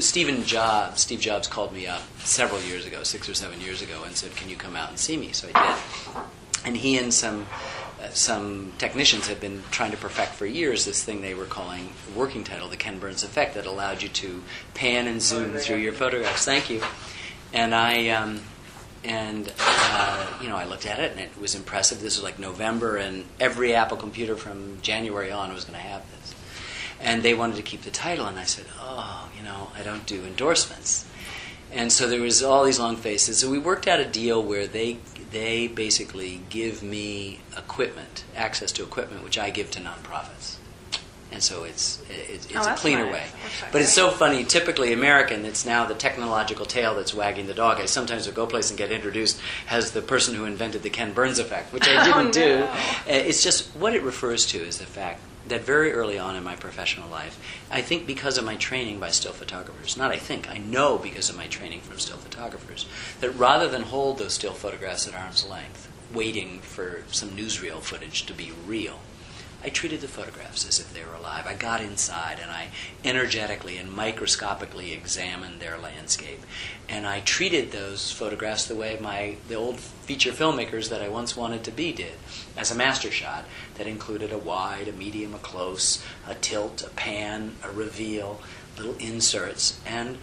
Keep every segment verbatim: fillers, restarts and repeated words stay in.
Stephen Jobs, Steve Jobs called me up several years ago, six or seven years ago, and said, "Can you come out and see me?" So I did. And he and some uh, some technicians had been trying to perfect for years this thing they were calling, working title, the Ken Burns effect, that allowed you to pan and zoom through your photographs. Thank you. And I, um, and uh, you know, I looked at it, and it was impressive. This was like November, and every Apple computer from January on was going to have this. And they wanted to keep the title, and I said, "Oh, you know, I don't do endorsements." And so there was all these long faces. So we worked out a deal where they they basically give me equipment, access to equipment, which I give to nonprofits. And so it's it's, it's oh, a cleaner nice. way. But it's so funny. Typically American, it's now the technological tail that's wagging the dog. I sometimes will go place and get introduced as the person who invented the Ken Burns effect, which I didn't oh, no. do. It's just what it refers to is the fact that very early on in my professional life, I think because of my training by still photographers, not I think, I know because of my training from still photographers, that rather than hold those still photographs at arm's length, waiting for some newsreel footage to be real, I treated the photographs as if they were alive. I got inside and I energetically and microscopically examined their landscape. And I treated those photographs the way my the old feature filmmakers that I once wanted to be did, as a master shot that included a wide, a medium, a close, a tilt, a pan, a reveal, little inserts. And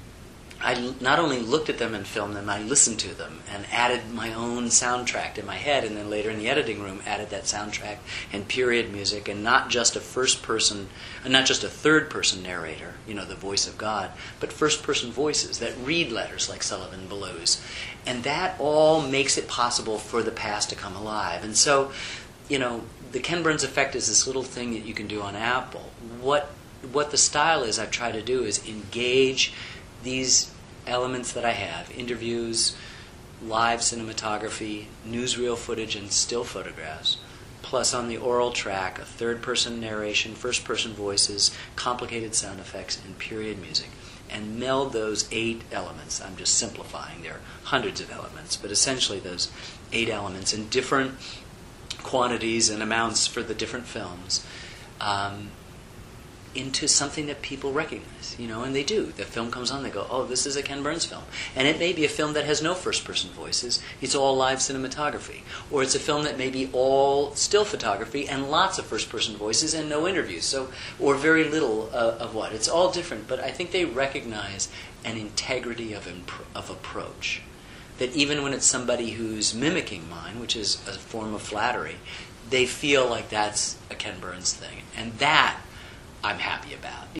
I not only looked at them and filmed them, I listened to them and added my own soundtrack in my head, and then later in the editing room added that soundtrack and period music, and not just a first-person, not just a third-person narrator, you know, the voice of God, but first-person voices that read letters like Sullivan Blues. And that all makes it possible for the past to come alive. And so, you know, the Ken Burns effect is this little thing that you can do on Apple. What what the style is I've tried to do is engage these elements that I have, interviews, live cinematography, newsreel footage, and still photographs, plus on the oral track, a third-person narration, first-person voices, complicated sound effects, and period music, and meld those eight elements. I'm just simplifying. There are hundreds of elements, but essentially those eight elements in different quantities and amounts for the different films, um, into something that people recognize, you know, and they do. The film comes on, they go, "Oh, this is a Ken Burns film." And it may be a film that has no first-person voices, it's all live cinematography. Or it's a film that may be all still photography and lots of first-person voices and no interviews, so or very little uh, of what. It's all different, but I think they recognize an integrity of, imp- of approach. That even when it's somebody who's mimicking mine, which is a form of flattery, they feel like that's a Ken Burns thing. And that I'm happy about.